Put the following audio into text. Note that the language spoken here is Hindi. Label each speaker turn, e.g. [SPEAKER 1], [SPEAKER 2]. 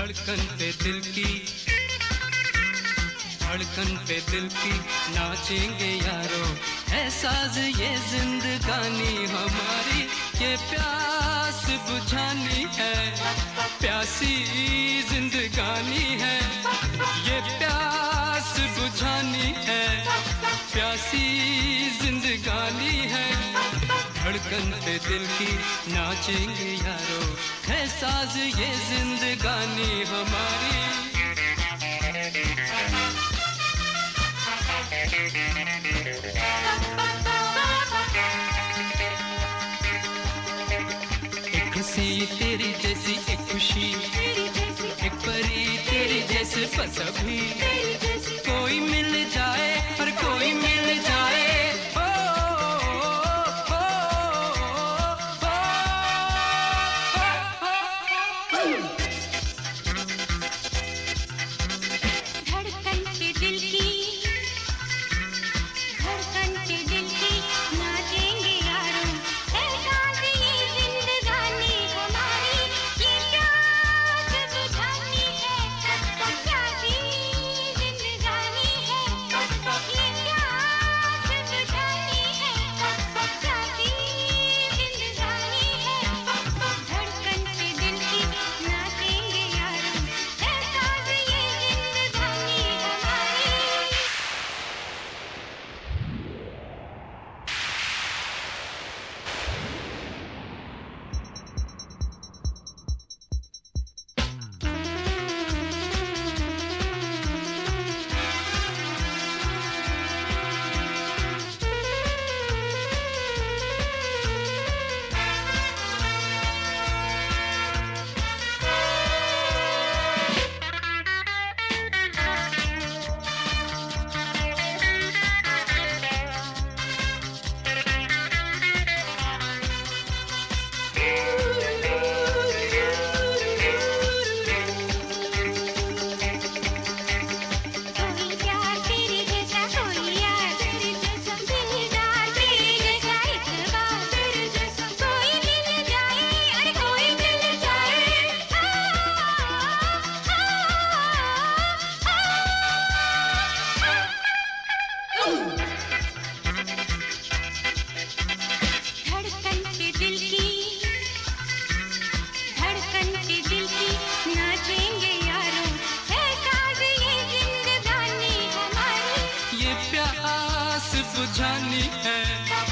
[SPEAKER 1] धड़कन पे दिल की, धड़कन पे दिल की नाचेंगे यारो, है साज ये जिंदगानी हमारी, ये प्यास बुझानी है, प्यासी जिंदगानी है, ये प्यास बुझानी है, प्यासी जिंदगानी है। धड़कन पे दिल की नाचेंगे यारो, है साज ये जिंदगानी हमारी। एक हंसी तेरी जैसी, एक खुशी एक परी तेरी जैसे, बस अभी कोई मिल जाए और कोई मिल जाए। बुझानी है।